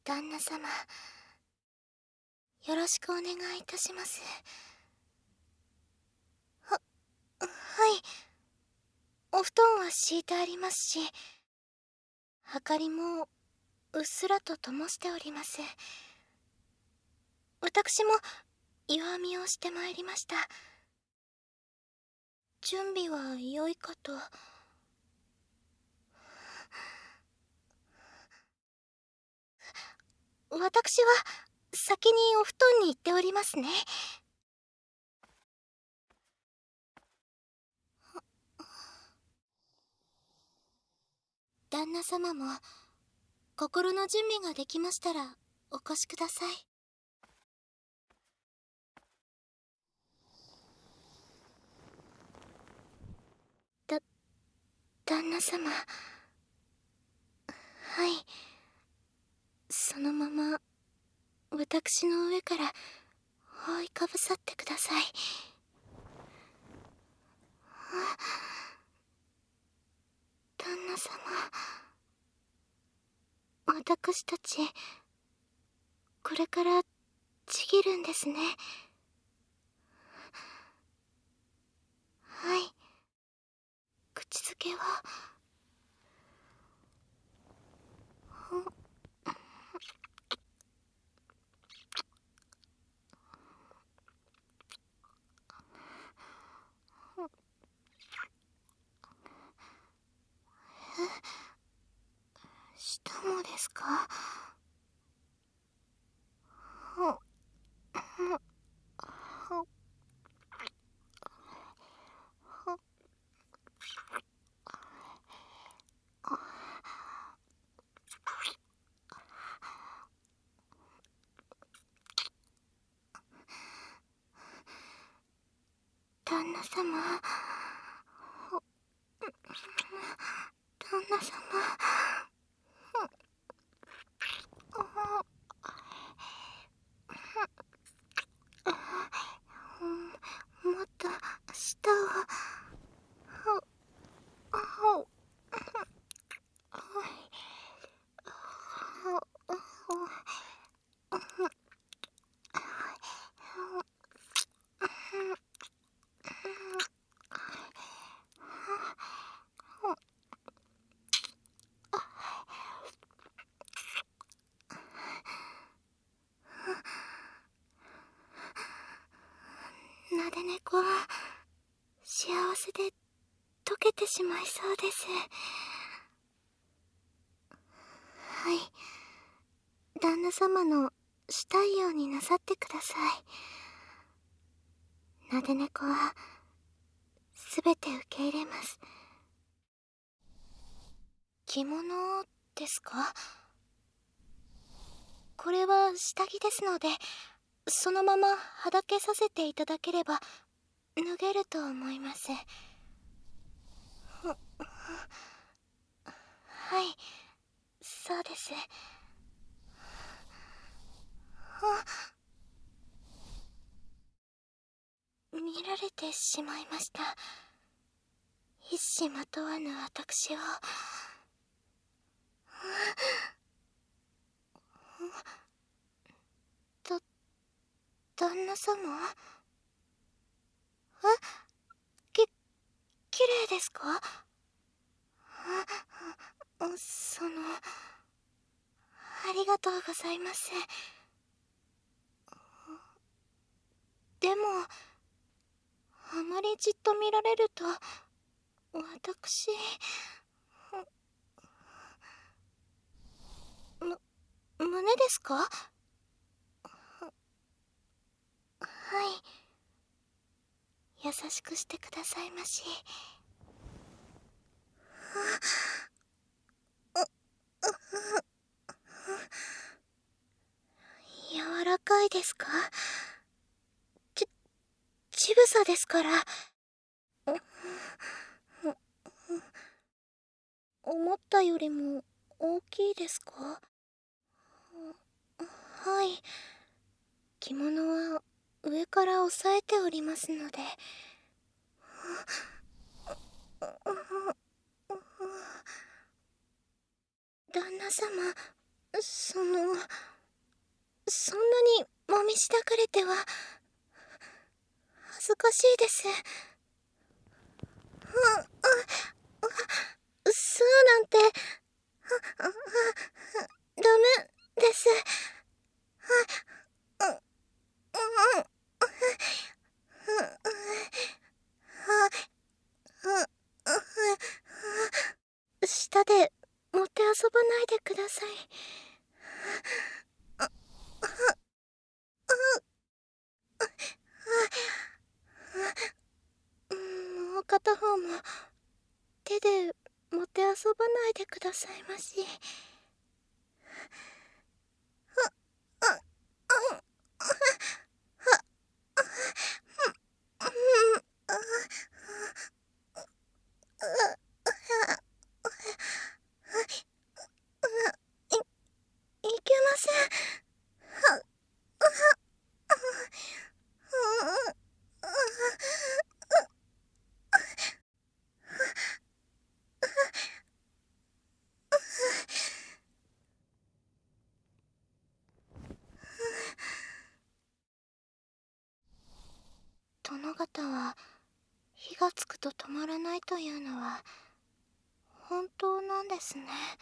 旦那様、よろしくお願いいたします。はい。お布団は敷いてありますし、明かりもうっすらと灯しております。私も弱編みをしてまいりました。準備は良いかと。私は先にお布団に行っておりますね。旦那様も心の準備ができましたらお越しください。旦那様。はい。そのまま私の上から覆いかぶさってください。旦那様、私たちこれからちぎるんですね。はい。口づけは舌もですか？旦那様、旦那様。もっと舌を。なで猫は幸せで溶けてしまいそうです。はい。旦那様のしたいようになさってください。なで猫はすべて受け入れます。着物ですか？これは下着ですので、そのままはだけさせていただければ脱げると思います。はい、そうです。見られてしまいました。一糸まとわぬ私を。旦那様？き綺麗ですか？ありがとうございます。でもあまりじっと見られると私胸ですか？はい、優しくしてくださいまし。柔らかいですか？乳房ですから。思ったよりも大きいですか？はい。着物は上から押さえておりますので。旦那様、 そんなにもみしだかれては恥ずかしいです。そうなんてダメです。下でもてあそばないでください。もう片方も手でもてあそばないでくださいまし。いけません。殿方は火がつくと止まらないというのは本当なんですね。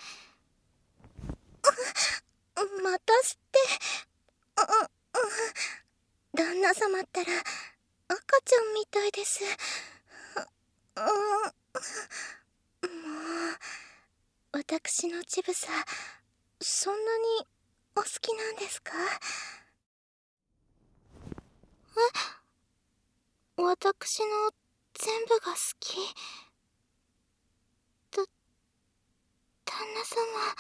またして、旦那様ったら赤ちゃんみたいです。もう私の乳房そんなにお好きなんですか？私の全部が好き。旦那様。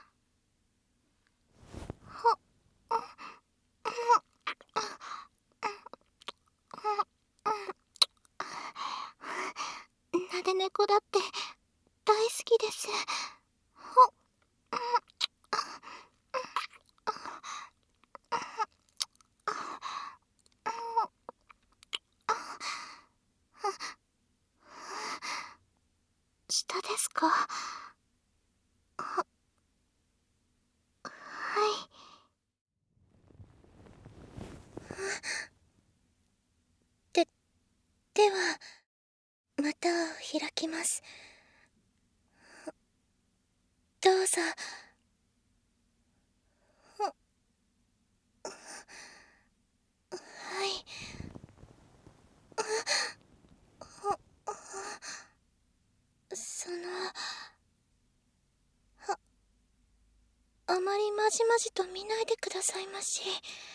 なで猫だって大好きです。下ですか？はい。でではまた開きます。どうぞ。はい。あまりまじまじと見ないでくださいまし。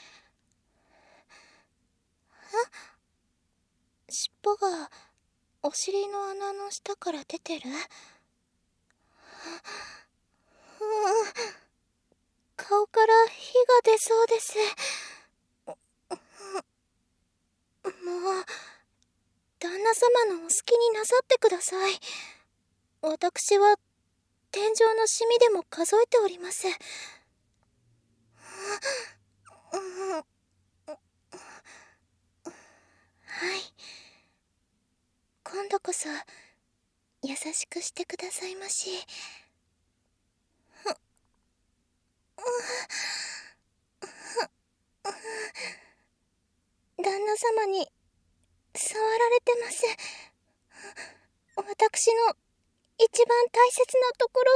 尻尾がお尻の穴の下から出てる？顔から火が出そうです。もう旦那様のお好きになさってください。私は天井のシミでも数えております。はい。今度こそ優しくしてくださいまし。旦那様に触られてます。私の一番大切なところ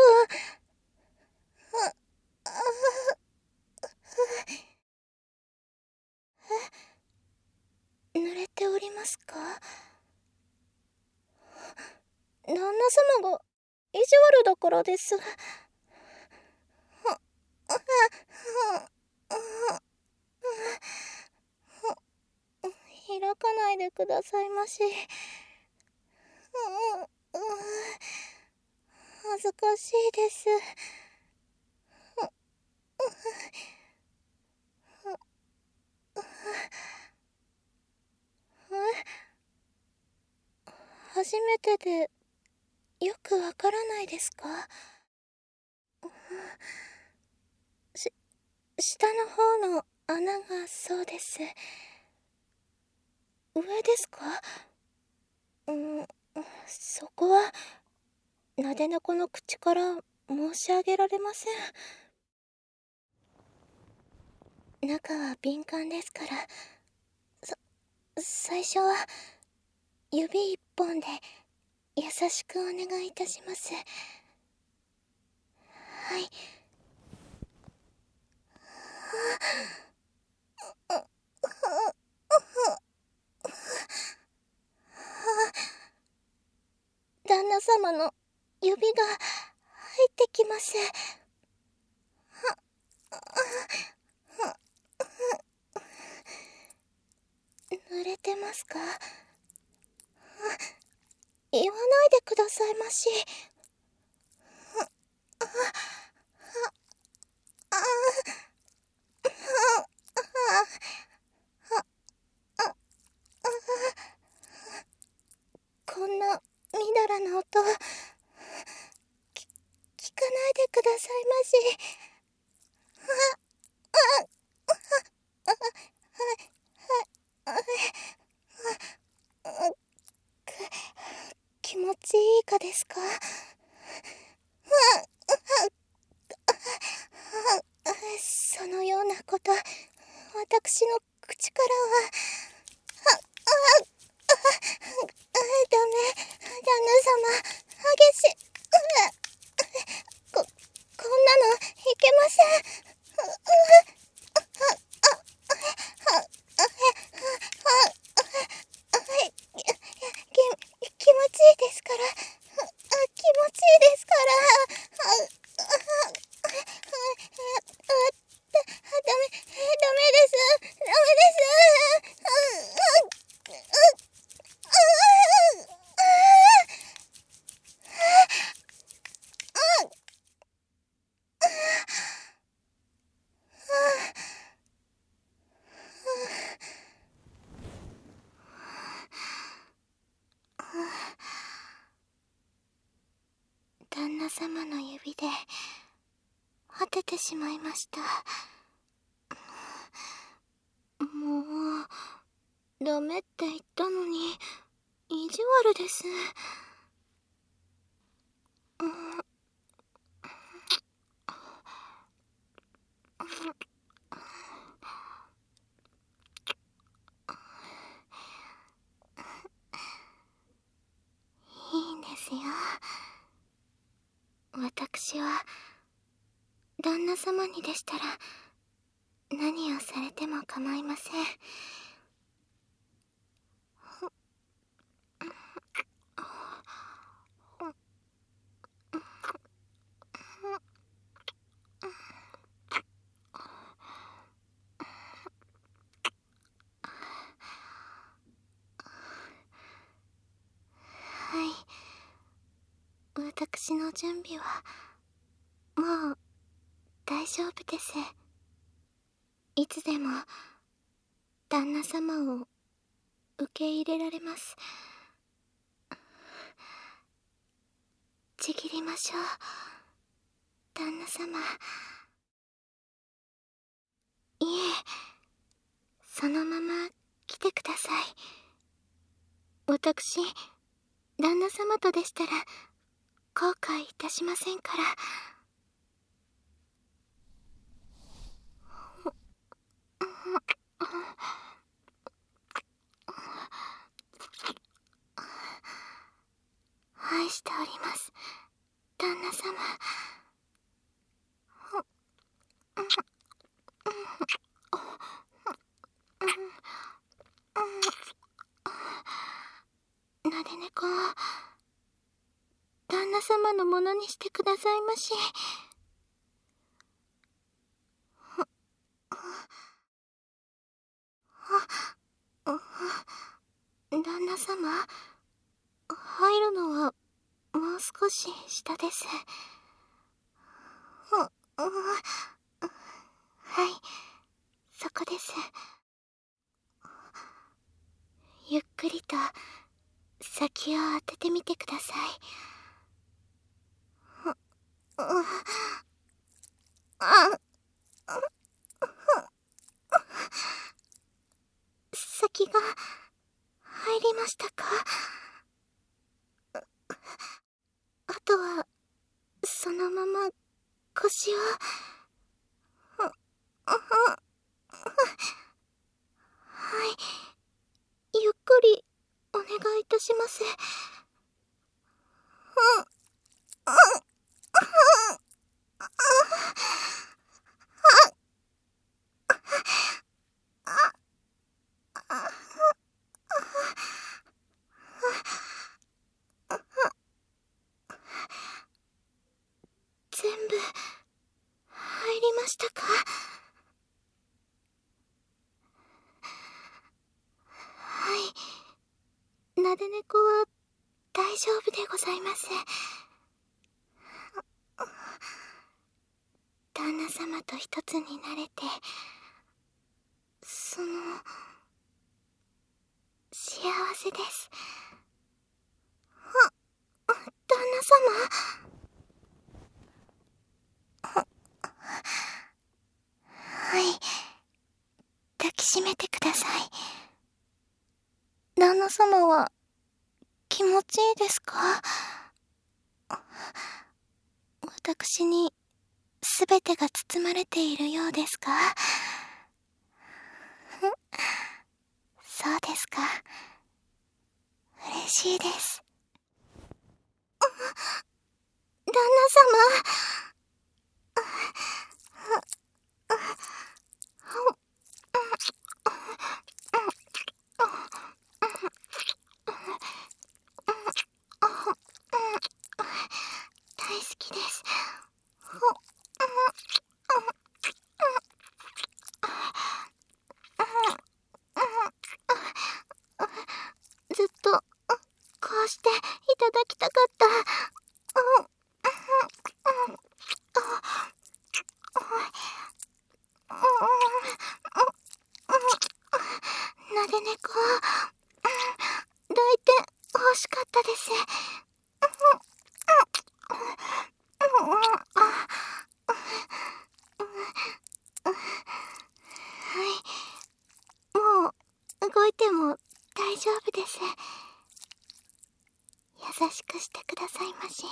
を。濡れておりますか？旦那様が意地悪だからです。開かないでくださいまし。恥ずかしいです。初めてでよくわからないですか？下の方の穴がそうです。上ですか？そこはなで猫の口から申し上げられません。 中は敏感ですから。最初は指一本で優しくお願いいたします。はい。旦那様の指が入ってきます。濡れてますか？言わないでくださいまし。こんなみだらな音、聞かないでくださいまし。気持ちいいかですか？そのようなこと、私の口からは、ダメ、旦那様、激しい。こんなのいけません。気持ちいいですから。気持ちいいですから。ダメです。ダメです。旦那様の指で果ててしまいました。もうダメって言ったのに意地悪です。いいんですよ。私は旦那様にでしたら何をされても構いません。はい、私の準備はもう大丈夫です。いつでも旦那様を受け入れられます。ちぎりましょう、旦那様。いえ、そのまま来てください。私、旦那様とでしたら後悔いたしませんから。愛しております、旦那様。なで猫を旦那様のものにしてくださいまし。旦那様、入るのはもう少し下です。はい、そこです。ゆっくりと先を当ててみてください。先が入りましたか？あとはそのまま腰を。 とします。全部入りましたか？はい、なで猫は大丈夫でございます。旦那様と一つになれて、幸せです。旦那様。はい、抱きしめてください。旦那様は気持ちいいですか？私に全てが包まれているようですか？そうですか。嬉しいです。旦那様。大好きです。ずっとこうしていただきたかった。なで猫、抱いて欲しかったです。はい、もう動いても大丈夫です。優しくしてくださいまし。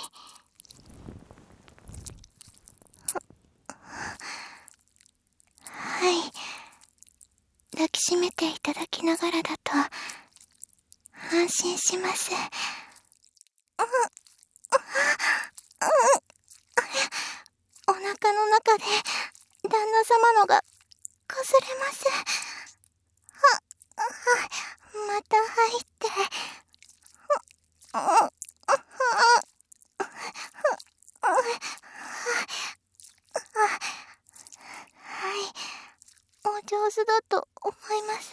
はい、抱きしめていただきながらだと安心します。お腹の中で旦那様のがこすれます。また入って。はい、お上手だと思います。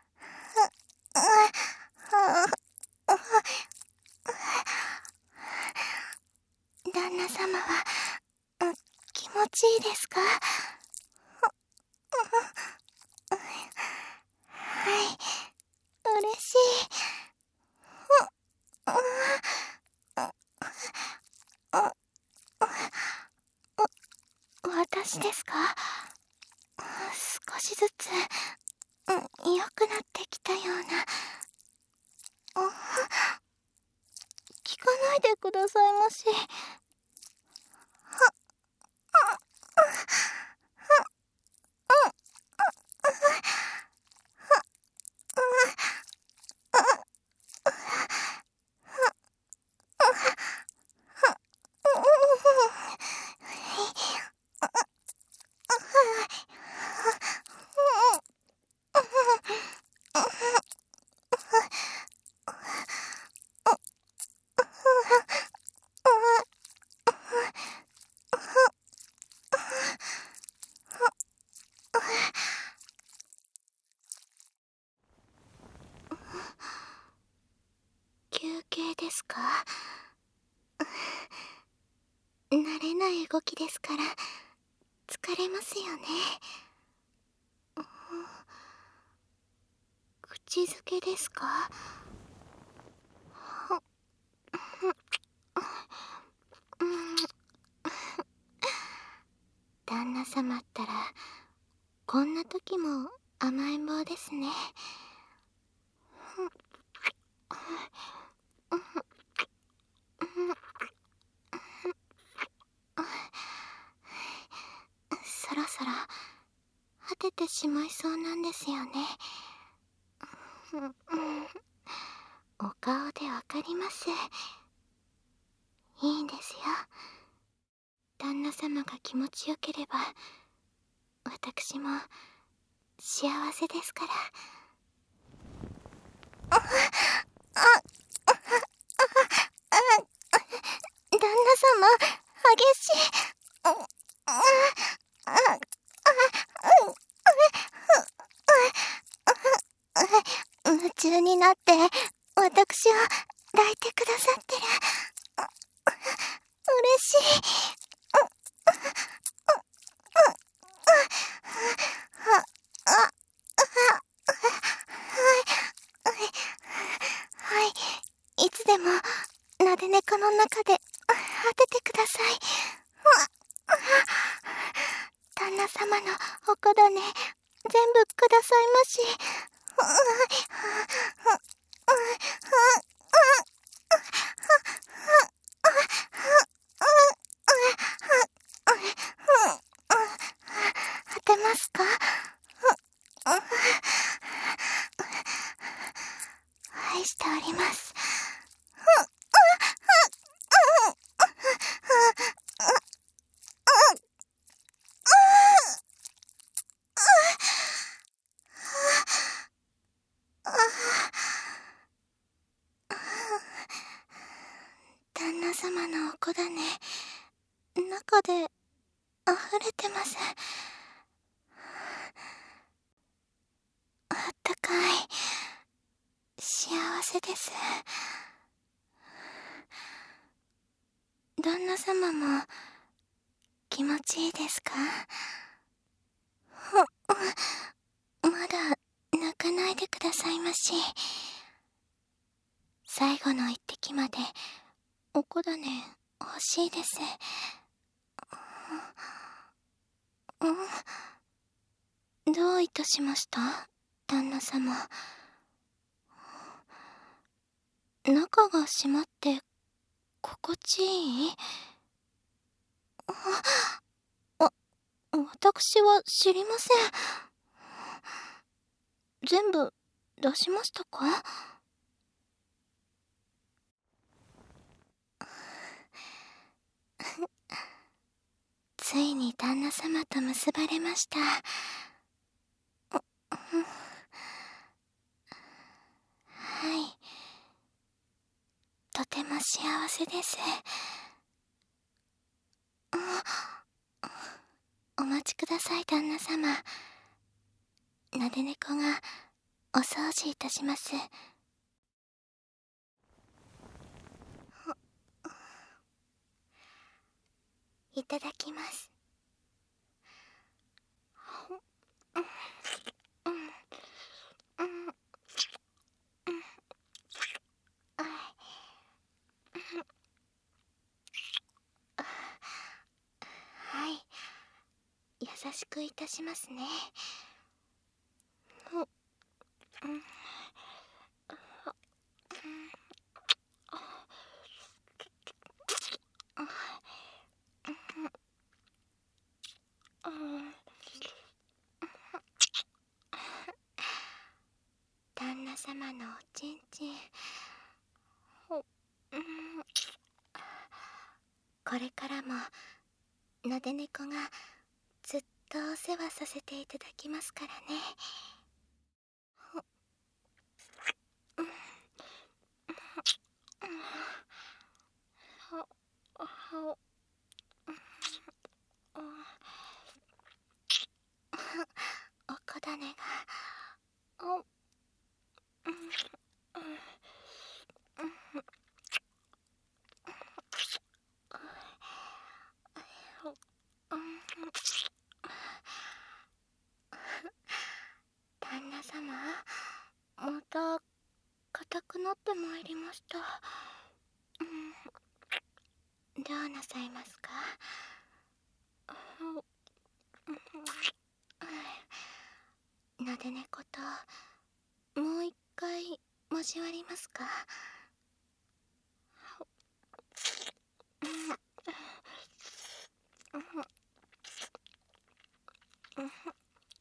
旦那様は気持ちいいですか？はい、嬉しい。私ですか？少しずつ良くなってきたような。聞かないでくださいまし。休憩ですか？慣れない動きですから疲れますよね。口づけですか？旦那様ったらこんな時も甘えん坊ですね。そろそろ果ててしまいそうなんですよね。お顔でわかります。いいんですよ。旦那様が気持ちよければ私も幸せですから。旦那様、激しい。夢中になって私を抱いてくださってる。嬉しい。はい、いつでもなで猫の中で当ててください。旦那様のおこだね全部くださいまし。当てますか？愛しております。旦那様のおこだね中で溢れてます。あったかい幸せです。旦那様も気持ちいいですか？まだ泣かないでくださいまし。最後の一滴までおこだね欲しいです。どういたしました旦那様。中が閉まって心地いい？私は知りません。全部出しましたか？ついに旦那様と結ばれました。はい、とても幸せです。お待ちください旦那様。なで猫がお掃除いたします。いただきます。はい、優しくいたしますね。旦那様のおちんちん、これからもなで猫がずっとお世話させていただきますからね。おこだねが旦那様、また硬くなってまいりました。どうなさいますか？なで猫ともう一回交わりますか？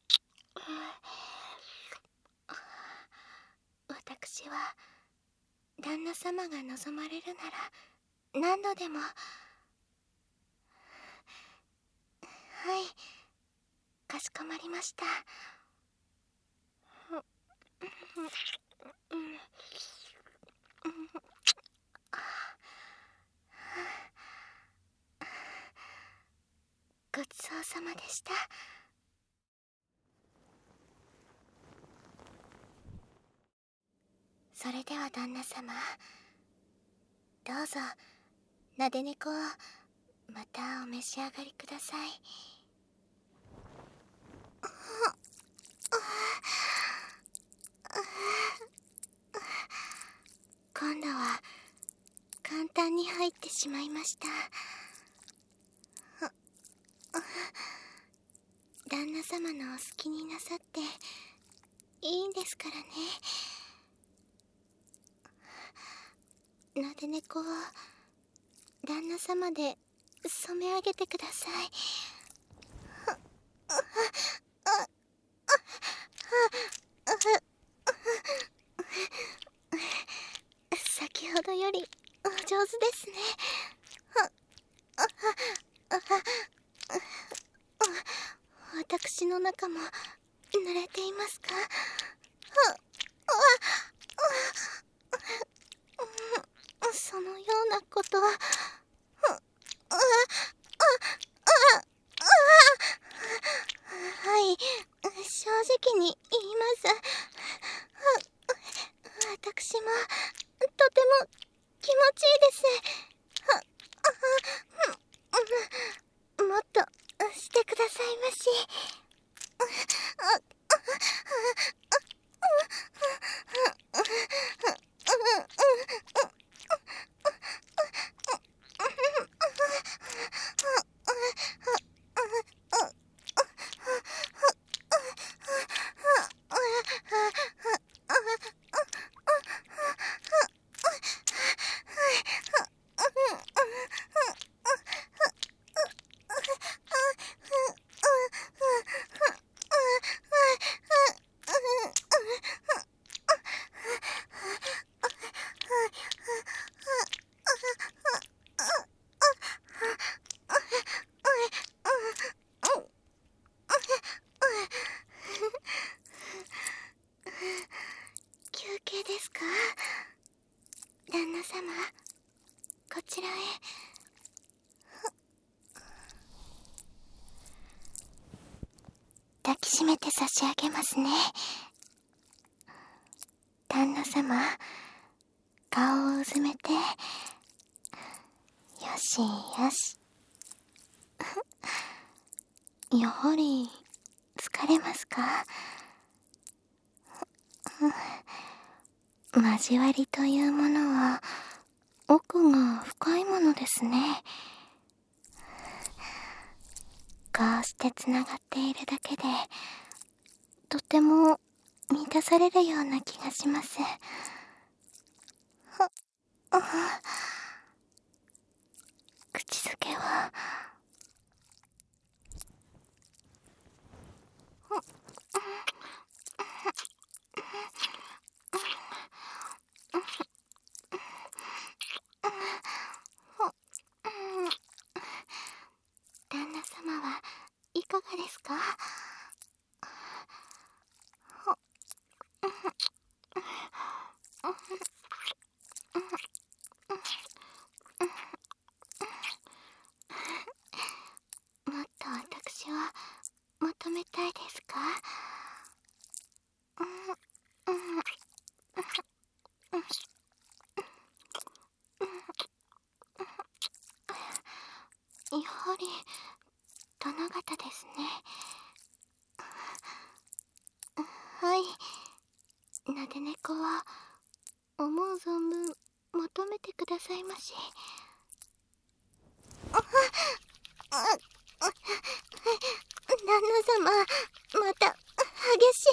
私は旦那様が望まれるなら何度でも。はい、かしこまりました。ごちそうさまでした。それでは旦那様、どうぞなで猫をまたお召し上がりください。今度は簡単に入ってしまいました。旦那様のお好きになさっていいんですからね。なで猫を旦那様で染め上げてください。先ほどよりお上手ですね。私の中も濡れていますか？そのようなことははい、正直に言います。私もとても気持ちいいです。もっとしてくださいまし。休憩ですか？旦那様、こちらへ。抱きしめて差し上げますね。旦那様、顔をうずめて。よしよし。やはり疲れますか？交わりというものは奥が深いものですね。こうしてつながっているだけでとても満たされるような気がします。口づけは旦那様はいかがですか？もっと私を求めたいですか？やはり殿方ですね。はい、なで猫は思う存分求めてくださいまし。旦那様、また激しい。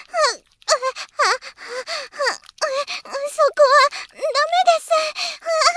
そこはダメです。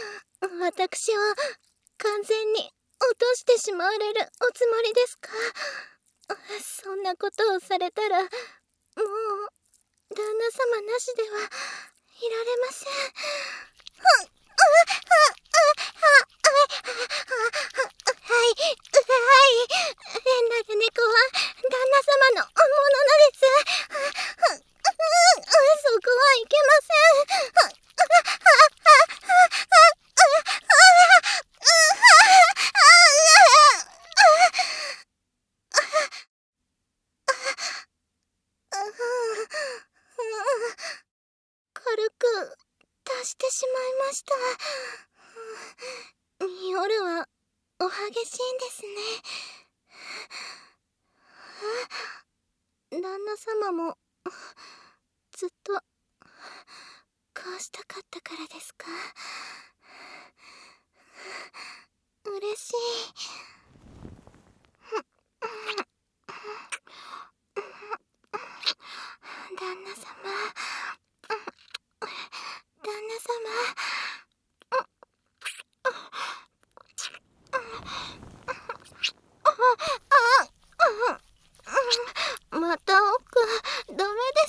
私を完全に落としてしまわれるおつもりですか？そんなことをされたら、もう旦那様なしではいられません。はい、なで猫は旦那様のものです。そこはいけません。軽く足してしまいました。夜はお激しいんですね。旦那様もずっとこうしたかったからですか？嬉しい。旦那様、旦那様。また奥、ダメです。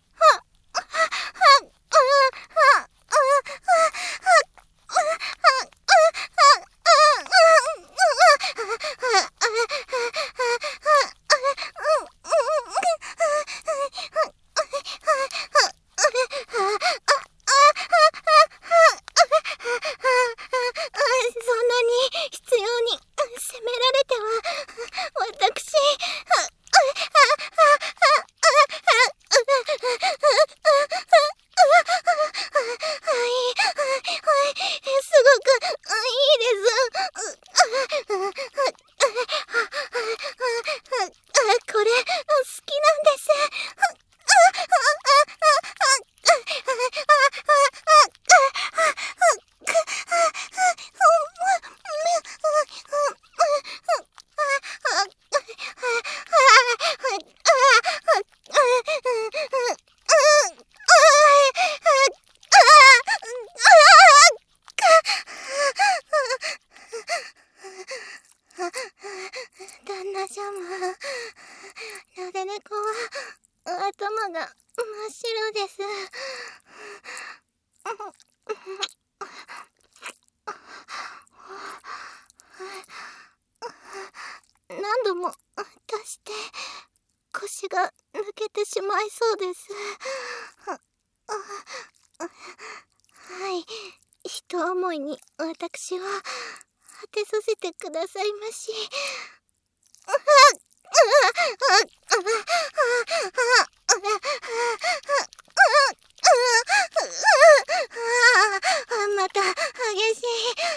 そんなに必要に責められては私、すごくいいです。これ好きなんです。旦那様、なで猫は頭が真っ白です。何度も足して腰が抜けてしまいそうです。はい、一思いに私は果てさせてくださいまし。また激しい。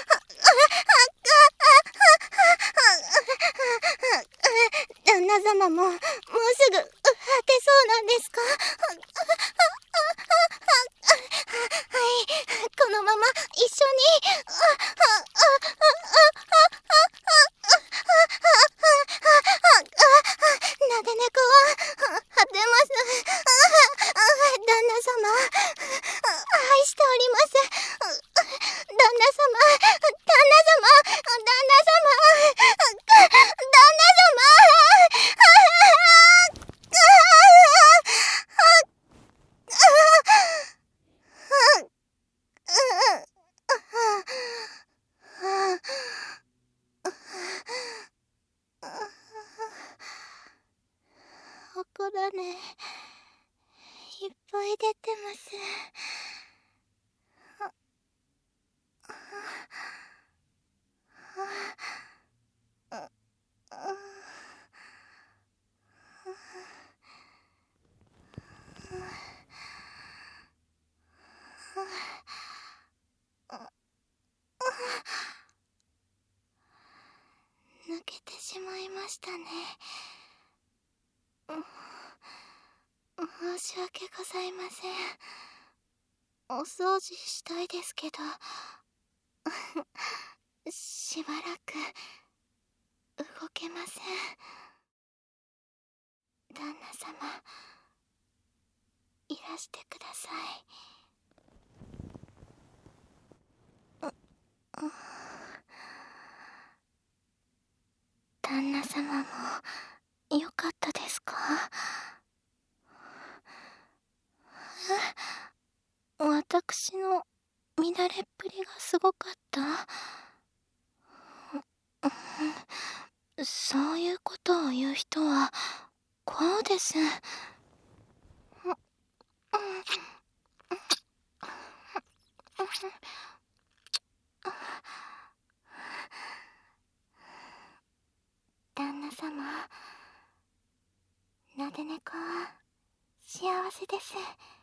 旦那様ももうすぐ果てそうなんですか？はい、このまま一緒に。なで猫は果てます。旦那様、愛しております。旦那様、旦那様、旦那様、旦那様。おこだねいっぱい出てます。抜けてしまいましたね。申し訳ございません。お掃除したいですけどしばらく動けません。旦那様、いらしてください。 旦那様もよかったですか？私の乱れっぷりがすごかった？そういうことを言う人はこうです。旦那様、なで猫は幸せです。